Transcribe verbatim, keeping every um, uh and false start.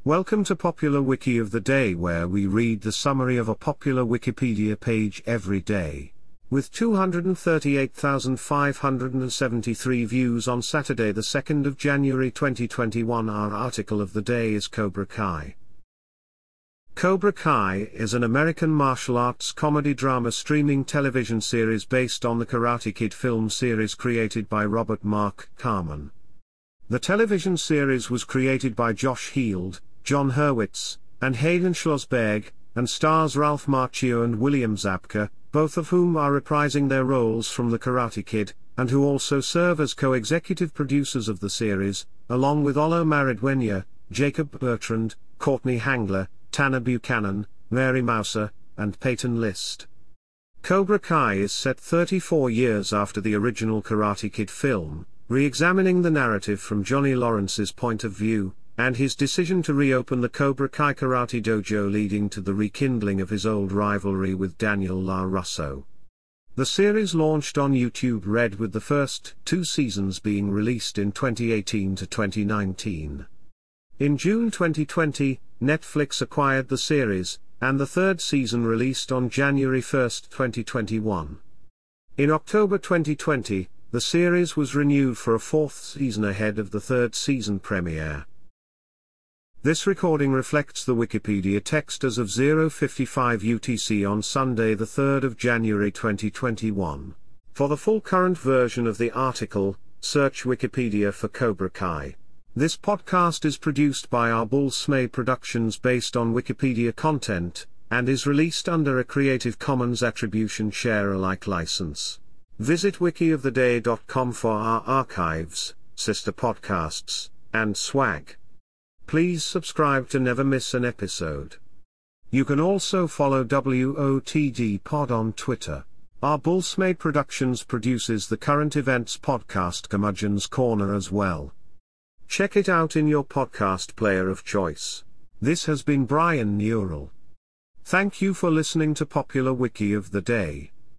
Welcome to Popular Wiki of the Day, where we read the summary of a popular Wikipedia page every day. With two hundred thirty-eight thousand five hundred seventy-three views on Saturday the second of January twenty twenty-one, our article of the day is Cobra Kai. Cobra Kai is an American martial arts comedy-drama streaming television series based on the Karate Kid film series created by Robert Mark Kamen. The television series was created by Josh Heald, John Hurwitz, and Hayden Schlossberg, and stars Ralph Macchio and William Zabka, both of whom are reprising their roles from The Karate Kid, and who also serve as co-executive producers of the series, along with Olo Maridwenya, Jacob Bertrand, Courtney Hangler, Tanner Buchanan, Mary Mouser, and Peyton List. Cobra Kai is set thirty-four years after the original Karate Kid film, re-examining the narrative from Johnny Lawrence's point of view, and his decision to reopen the Cobra Kai Karate Dojo, leading to the rekindling of his old rivalry with Daniel LaRusso. The series launched on YouTube Red, with the first two seasons being released in twenty eighteen to twenty nineteen. In June twenty twenty, Netflix acquired the series, and the third season released on January first, twenty twenty-one. In October twenty twenty, the series was renewed for a fourth season ahead of the third season premiere. This recording reflects the Wikipedia text as of zero fifty-five U T C on Sunday the third of January twenty twenty-one. For the full current version of the article, search Wikipedia for Cobra Kai. This podcast is produced by our Bull Smay Productions based on Wikipedia content, and is released under a Creative Commons Attribution Share Alike license. Visit wiki of the day dot com for our archives, sister podcasts, and swag. Please subscribe to never miss an episode. You can also follow W O T D Pod on Twitter. Our Bull Smay Productions produces the current events podcast Curmudgeon's Corner as well. Check it out in your podcast player of choice. This has been Brian Neural. Thank you for listening to Popular Wiki of the Day.